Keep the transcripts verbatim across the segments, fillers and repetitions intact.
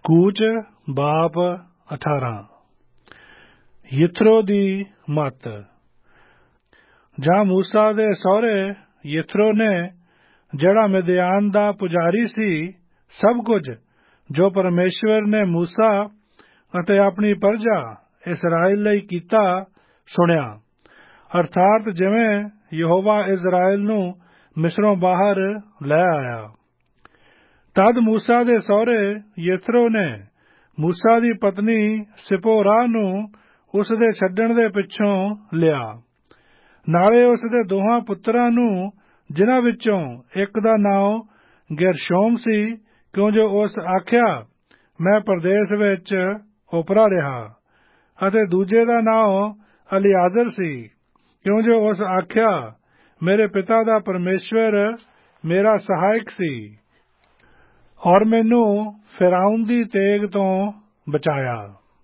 ਕੂਚ ਬਾਪ ਅਠਾਰਾਂ। ਯਿਥਰੋ ਦੀ ਮੱਤ। ਜਾਂ ਮੂਸਾ ਦੇ ਸਹੁਰੇ ਯਿਥਰੋ ਨੇ, ਜਿਹੜਾ ਮਿਦਿਆਨ ਦਾ ਪੁਜਾਰੀ ਸੀ, ਸਭ ਕੁਝ ਜੋ ਪਰਮੇਸ਼ਵਰ ਨੇ ਮੂਸਾ ਅਤੇ ਆਪਣੀ ਪਰਜਾ ਇਸਰਾਏਲ ਲਈ ਕੀਤਾ ਸੁਣਿਆ, ਅਰਥਾਤ ਜਿਵੇਂ ਯਹੋਵਾ ਇਸਰਾਏਲ ਨੂੰ ਮਿਸਰੋਂ ਬਾਹਰ ਲੈ ਆਇਆ। ਤਦ ਮੂਸਾ ਦੇ ਸਹੁਰੇ ਯਿਥਰੋ ਨੇ ਮੂਸਾ ਦੀ ਪਤਨੀ ਸਿਪੋਰਾ ਨੂੰ ਉਸ ਦੇ ਛੱਡਣ ਦੇ ਪਿੱਛੋਂ ਲਿਆ, ਨਾਲੇ ਉਸ ਦੇ ਦੋਹਾਂ ਪੁੱਤਰਾਂ ਨੂੰ, ਜਿਨ੍ਹਾਂ ਵਿੱਚੋਂ ਇੱਕ ਦਾ ਨਾਮ ਗੇਰਸ਼ੋਮ ਸੀ, ਕਿਉਂ ਜੋ ਉਸ ਆਖਿਆ ਮੈਂ ਪਰਦੇਸ ਵਿੱਚ ਓਪਰਾ ਰਿਹਾ, ਅਤੇ ਦੂਜੇ ਦਾ ਨਾਮ ਅਲੀਆਜ਼ਰ ਸੀ, ਕਿਉਂ ਜੋ ਉਸ ਆਖਿਆ ਮੇਰੇ ਪਿਤਾ ਦਾ ਪਰਮੇਸ਼ਵਰ ਮੇਰਾ ਸਹਾਇਕ ਸੀ ਔਰ ਮੈਨੂੰ ਫਿਰਾਉਨ ਦੀ ਤੇਗ ਤੋਂ ਬਚਾਇਆ।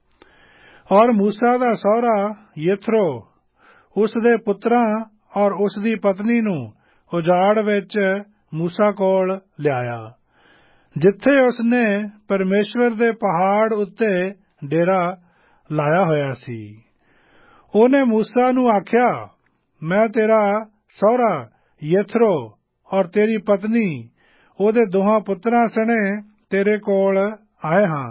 ਔਰ ਮੂਸਾ ਦਾ ਸਹੁਰਾ ਯਿਥਰੋ ਉਸ ਦੇ ਪੁੱਤਰਾਂ ਔਰ ਉਸ ਦੀ ਪਤਨੀ ਨੂੰ ਉਜਾੜ ਵਿੱਚ ਮੂਸਾ ਕੋਲ ਲਿਆਇਆ, ਜਿੱਥੇ ਉਸ ਨੇ ਪਰਮੇਸ਼ਵਰ ਦੇ ਪਹਾੜ ਉੱਤੇ ਡੇਰਾ ਲਾਇਆ ਹੋਇਆ ਸੀ। ਉਹਨੇ ਮੂਸਾ ਨੂੰ ਆਖਿਆ, ਮੈਂ ਤੇਰਾ ਸਹੁਰਾ ਯਿਥਰੋ ਔਰ ਤੇਰੀ ਪਤਨੀ ਉਹਦੇ ਦੋਹਾਂ ਪੁੱਤਰਾਂ ਸਣੇ ਤੇਰੇ ਕੋਲ ਆਏ ਹਾਂ।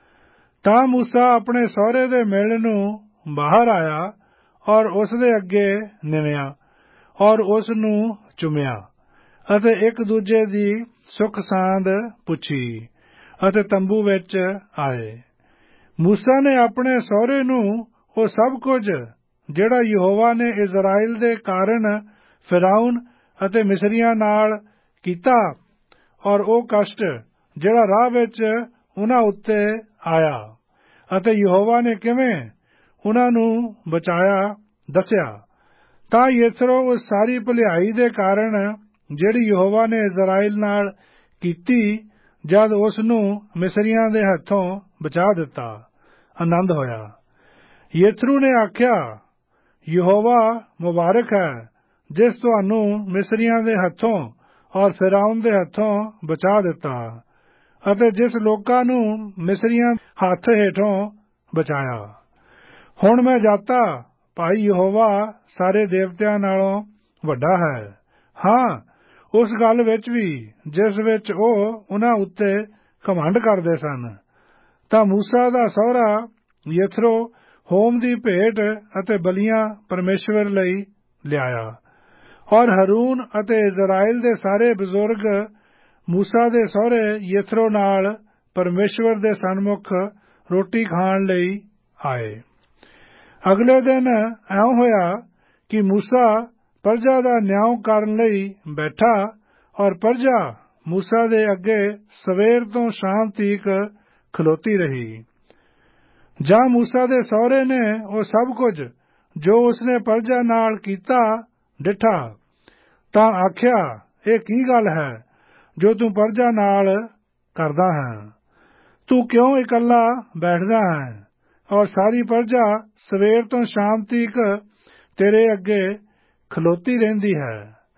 ਤਾਂ ਮੂਸਾ ਆਪਣੇ ਸਹੁਰੇ ਦੇ ਮਿਲਣ ਨੂੰ ਬਾਹਰ ਆਇਆ ਔਰ ਉਸ ਦੇ ਅੱਗੇ ਨਿਵਿਆ ਔਰ ਉਸ ਨੂੰ ਚੁੰਮਿਆ ਅਤੇ ਇੱਕ ਦੂਜੇ ਦੀ ਸੁੱਖ ਸਾਂਦ ਪੁੱਛੀ ਅਤੇ ਤੰਬੂ ਵਿੱਚ ਆਏ। ਮੂਸਾ ਨੇ ਆਪਣੇ ਸਹੁਰੇ ਨੂੰ ਉਹ ਸਭ ਕੁਝ ਜਿਹੜਾ ਯਹੋਵਾ ਨੇ ਇਸਰਾਏਲ ਦੇ ਕਾਰਨ ਫਿਰਾਉਨ ਅਤੇ ਮਿਸਰੀਆਂ ਨਾਲ ਕੀਤਾ ਔਰ ਉਹ ਕਸ਼ਟ ਜਿਹੜਾ ਰਾਹ ਵਿੱਚ ਉਨ੍ਹਾਂ ਉੱਤੇ ਆਇਆ ਅਤੇ ਯਹੋਵਾ ਨੇ ਕਿਵੇਂ ਉਨ੍ਹਾਂ ਨੂੰ ਬਚਾਇਆ ਦੱਸਿਆ। ਤਾਂ ਯਿਥਰੋ ਉਸ ਸਾਰੀ ਭਲਾਈ ਦੇ ਕਾਰਨ ਜਿਹੜੀ ਯਹੋਵਾ ਨੇ ਇਸਰਾਏਲ ਨਾਲ ਕੀਤੀ, ਜਦ ਉਸ ਨੂੰ ਮਿਸਰੀਆਂ ਦੇ ਹੱਥੋਂ ਬਚਾ ਦਿੱਤਾ, ਆਨੰਦ ਹੋਇਆ। ਯਿਥਰੂ ਨੇ ਆਖਿਆ, ਯਹੋਵਾ ਮੁਬਾਰਕ ਹੈ, ਜਿਸ ਤੁਹਾਨੂੰ ਮਿਸਰੀਆਂ ਦੇ ਹੱਥੋਂ ਔਰ ਫਿਰਾਉਨ ਦੇ ਹੱਥੋਂ ਬਚਾ ਦਿੱਤਾ ਅਤੇ ਜਿਸ ਲੋਕਾਂ ਨੂੰ ਮਿਸਰੀਆਂ ਹੱਥ ਹੇਠੋਂ ਬਚਾਇਆ। ਹੁਣ ਮੈਂ ਜਾਤਾ, ਭਾਈ ਯਹੋਵਾ ਸਾਰੇ ਦੇਵਤਿਆਂ ਨਾਲੋਂ ਵੱਡਾ ਹੈ, ਹਾਂ ਉਸ ਗੱਲ ਵਿੱਚ ਵੀ ਜਿਸ ਵਿੱਚ ਉਹ ਉਨ੍ਹਾਂ ਉੱਤੇ ਘਮੰਡ ਕਰਦੇ ਸਨ। ਤਾਂ ਮੂਸਾ ਦਾ ਸਹੁਰਾ ਯਿਥਰੋ ਹੋਮ ਦੀ ਭੇਟ ਅਤੇ ਬਲੀਆਂ ਪਰਮੇਸ਼ਵਰ ਲਈ ਲਿਆਇਆ, ਔਰ ਹਰੂਨ ਅਤੇ ਇਸਰਾਏਲ ਦੇ ਸਾਰੇ ਬਜ਼ੁਰਗ ਮੂਸਾ ਦੇ ਸਹੁਰੇ ਯਿਥਰੋ ਨਾਲ ਪਰਮੇਸ਼ਵਰ ਦੇ ਸਨਮੁਖ ਰੋਟੀ ਖਾਣ ਲਈ ਆਏ। ਅਗਲੇ ਦਿਨ ਇਉਂ ਹੋਇਆ ਕਿ ਮੂਸਾ ਪਰਜਾ ਦਾ ਨਿਆਂ ਕਰਨ ਲਈ ਬੈਠਾ ਔਰ ਪਰਜਾ ਮੂਸਾ ਦੇ ਅੱਗੇ ਸਵੇਰ ਤੋਂ ਸ਼ਾਮ ਤੀਕ ਖਲੋਤੀ ਰਹੀ। ਜਾਂ ਮੂਸਾ ਦੇ ਸਹੁਰੇ ਨੇ ਉਹ ਸਭ ਕੁਝ ਜੋ ਉਸਨੇ ਪਰਜਾ ਨਾਲ ਕੀਤਾ ਡਿੱਠਾ, ਤਾਂ ਆਖਿਆ ਇਹ ਕੀ ਗੱਲ ਹੈ ਜੋ ਤੂੰ ਪਰਜਾ ਨਾਲ ਕਰਦਾ ਹੈ? ਤੂੰ ਕਿਉਂ ਇਕੱਲਾ ਬੈਠਦਾ ਹੈ ਔਰ ਸਾਰੀ ਪਰਜਾ ਸਵੇਰ ਤੋਂ ਸ਼ਾਮ ਤੀਕ ਤੇਰੇ ਅੱਗੇ ਖਲੋਤੀ ਰਹਿੰਦੀ ਹੈ?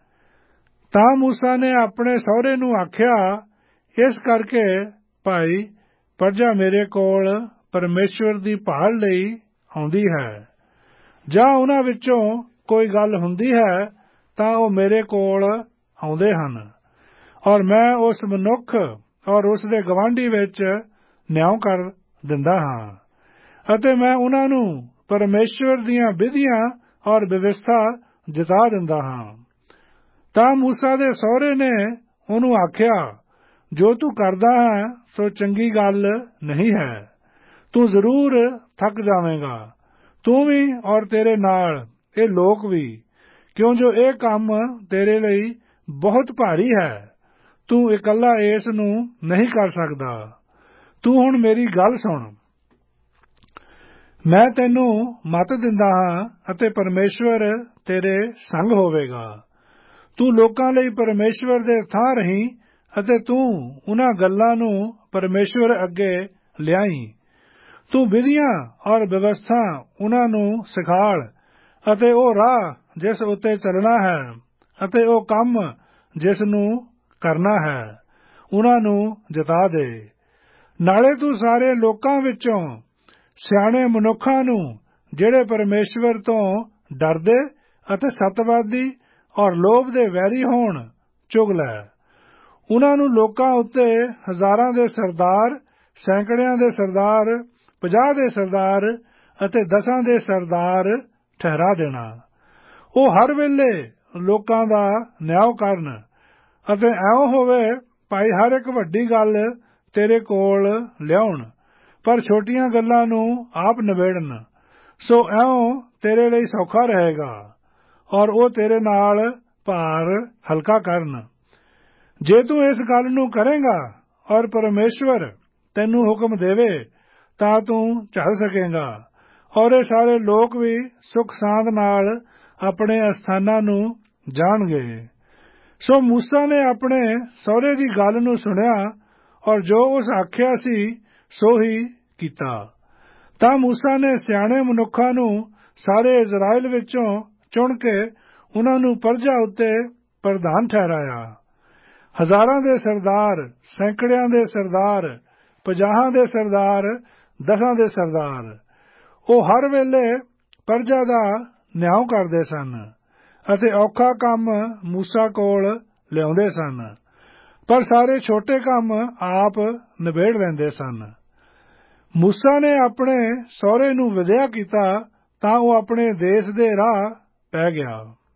ਤਾਂ ਮੂਸਾ ਨੇ ਆਪਣੇ ਸਹੁਰੇ ਨੂੰ ਆਖਿਆ, ਇਸ ਕਰਕੇ ਭਾਈ ਪਰਜਾ ਮੇਰੇ ਕੋਲ ਪਰਮੇਸ਼ਵਰ ਦੀ ਭਾਲ ਲਈ ਆਉਂਦੀ ਹੈ। ਜਾਂ ਉਨ੍ਹਾਂ ਵਿੱਚੋਂ ਕੋਈ ਗੱਲ ਹੁੰਦੀ ਹੈ ਤਾਂ ਉਹ ਮੇਰੇ ਕੋਲ ਆਉਂਦੇ ਹਨ ਔਰ ਮੈਂ ਉਸ ਮਨੁੱਖ ਔਰ ਉਸ ਦੇ ਗਵਾਂਢੀ ਵਿੱਚ ਨਿਆਂ ਕਰ ਦਿੰਦਾ ਹਾਂ ਅਤੇ ਮੈਂ ਉਨ੍ਹਾਂ ਨੂੰ ਪਰਮੇਸ਼ਵਰ ਦੀਆਂ ਵਿਧੀਆਂ ਔਰ ਵਿਵਸਥਾ ਜਤਾ ਦਿੰਦਾ ਹਾਂ। ਤਾਂ ਮੂਸਾ ਦੇ ਸਹੁਰੇ ਨੇ ਉਹਨੂੰ ਆਖਿਆ, ਜੋ ਤੂੰ ਕਰਦਾ ਹੈ ਸੋ ਚੰਗੀ ਗੱਲ ਨਹੀਂ ਹੈ, ਤੂੰ ਜ਼ਰੂਰ ਥੱਕ ਜਾਵੇਂਗਾ, ਤੂੰ ਵੀ ਔਰ ਤੇਰੇ ਨਾਲ ਇਹ ਲੋਕ ਵੀ, ਕਿਉਂ ਜੋ ਇਹ ਕੰਮ ਤੇਰੇ ਲਈ ਬਹੁਤ ਭਾਰੀ ਹੈ, ਤੂੰ ਇਕੱਲਾ ਇਸ ਨੂੰ ਨਹੀਂ ਕਰ ਸਕਦਾ। ਤੂੰ ਹੁਣ ਮੇਰੀ ਗੱਲ ਸੁਣ, ਮੈਂ ਤੈਨੂੰ ਮੱਤ ਦਿੰਦਾ ਹਾਂ ਅਤੇ ਪਰਮੇਸ਼ਵਰ ਤੇਰੇ ਸੰਗ ਹੋਵੇਗਾ। ਤੂੰ ਲੋਕਾਂ ਲਈ ਪਰਮੇਸ਼ਵਰ ਦੇ ਥਾਂ ਰਹੀਂ ਅਤੇ ਤੂੰ ਉਨ੍ਹਾਂ ਗੱਲਾਂ ਨੂੰ ਪਰਮੇਸ਼ਵਰ ਅੱਗੇ ਲਿਆਈ। ਤੂੰ ਵਿਧੀਆਂ ਔਰ ਵਿਵਸਥਾ ਉਨ੍ਹਾਂ ਨੂੰ ਸਿਖਾਲ ਅਤੇ ਉਹ ਰਾਹ ਜਿਸ ਉੱਤੇ ਚੱਲਣਾ ਹੈ ਅਤੇ ਉਹ ਕੰਮ ਜਿਸ ਨੂੰ ਕਰਨਾ ਹੈ, ਉਨ੍ਹਾਂ ਨੂੰ ਜਤਾ ਦੇ। ਨਾਲੇ ਤੂੰ ਸਾਰੇ ਲੋਕਾਂ ਵਿੱਚੋਂ ਸਿਆਣੇ ਮਨੁੱਖਾਂ ਨੂੰ ਜਿਹੜੇ ਪਰਮੇਸ਼ਵਰ ਤੋਂ ਡਰਦੇ ਅਤੇ ਸੱਤਵਾਦੀ ਔਰ ਲੋਭ ਦੇ ਵੈਰੀ ਹੋਣ ਚੁਗ ਲੈ। ਉਨ੍ਹਾਂ ਨੂੰ ਲੋਕਾਂ ਉੱਤੇ ਹਜ਼ਾਰਾਂ ਦੇ ਸਰਦਾਰ, ਸੈਂਕੜਿਆਂ ਦੇ ਸਰਦਾਰ, ਪੰਜਾਹ ਦੇ ਸਰਦਾਰ ਅਤੇ ਦਸਾਂ ਦੇ ਸਰਦਾਰ ਠਹਿਰਾ ਦੇਣਾ। ਉਹ ਹਰ ਵੇਲੇ ਲੋਕਾਂ ਦਾ ਨਿਆਂ ਕਰਨ ਅਤੇ ਐਉਂ ਹੋਵੇ ਭਾਈ ਹਰ ਇੱਕ ਵੱਡੀ ਗੱਲ ਤੇਰੇ ਕੋਲ ਲਿਆਉਣ, ਪਰ ਛੋਟੀਆਂ ਗੱਲਾਂ ਨੂੰ ਆਪ ਨਿਬੇੜਨ। ਸੋ ਐਉਂ ਤੇਰੇ ਲਈ ਸੌਖਾ ਰਹੇਗਾ ਔਰ ਉਹ ਤੇਰੇ ਨਾਲ ਭਾਰ ਹਲਕਾ ਕਰਨ। ਜੇ ਤੂੰ ਇਸ ਗੱਲ ਨੂੰ ਕਰੇਂਗਾ ਔਰ ਪਰਮੇਸ਼ਵਰ ਤੈਨੂੰ ਹੁਕਮ ਦੇਵੇ ਤਾਂ ਤੂੰ ਝੱਲ ਸਕੇਂਗਾ ਔਰ ਇਹ ਸਾਰੇ ਲੋਕ ਵੀ ਸੁਖ ਸਾਂਦ ਨਾਲ ਆਪਣੇ ਅਸਥਾਨਾਂ ਨੂੰ ਜਾਣਗੇ। ਸੋ ਮੂਸਾ ਨੇ ਆਪਣੇ ਸਹੁਰੇ ਦੀ ਗੱਲ ਨੂੰ ਸੁਣਿਆ ਔਰ ਜੋ ਉਸ ਆਖਿਆ ਸੀ ਸੋ ਹੀ ਕੀਤਾ। ਤਾਂ ਮੂਸਾ ਨੇ ਸਿਆਣੇ ਮਨੁੱਖਾਂ ਨੂੰ ਸਾਰੇ ਇਜ਼ਰਾਇਲ ਵਿੱਚੋਂ ਚੁਣ ਕੇ ਉਨ੍ਹਾਂ ਨੂੰ ਪਰਜਾ ਉੱਤੇ ਪ੍ਰਧਾਨ ਠਹਿਰਾਇਆ। ਹਜ਼ਾਰਾਂ ਦੇ ਸਰਦਾਰ, ਸੈਂਕੜਿਆਂ ਦੇ ਸਰਦਾਰ, ਪੰਜਾਹਾਂ ਦੇ ਸਰਦਾਰ, ਦਸਾਂ ਦੇ ਸਰਦਾਰ, ਉਹ ਹਰ ਵੇਲੇ ਪਰਜਾ ਦਾ ਨਿਆਂ ਕਰਦੇ ਸਨ ਅਤੇ ਔਖਾ ਕੰਮ ਮੂਸਾ ਕੋਲ ਲਿਆਉਂਦੇ ਸਨ, ਪਰ ਸਾਰੇ ਛੋਟੇ ਕੰਮ ਆਪ ਨਿਬੇੜ ਲੈਂਦੇ ਸਨ। ਮੂਸਾ ਨੇ ਆਪਣੇ ਸਹੁਰੇ ਨੂੰ ਵਿਦਿਆ ਕੀਤਾ ਤਾਂ ਉਹ ਆਪਣੇ ਦੇਸ਼ ਦੇ ਰਾਹ ਪੈ ਗਿਆ।